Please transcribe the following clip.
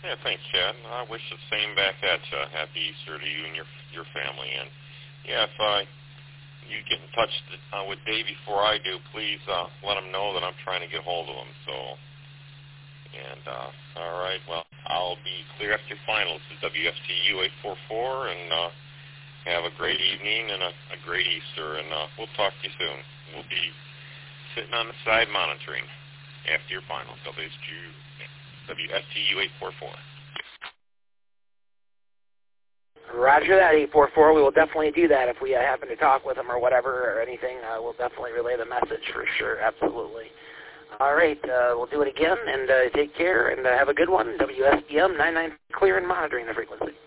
Yeah, thanks, Chad. I wish the same back at you. Happy Easter to you and your family. And yeah, if you get in touch with Dave before I do, please let him know that I'm trying to get hold of him. So, and all right, well, I'll be clear after finals to WFTU 844, and have a great evening and a great Easter, and we'll talk to you soon. We'll be sitting on the side monitoring after your finals, WFTU 844. Roger that, 844. We will definitely do that if we happen to talk with him or whatever or anything. We'll definitely relay the message for sure, absolutely. All right, we'll do it again, and take care, and have a good one. WSBM 99 clear and monitoring the frequency.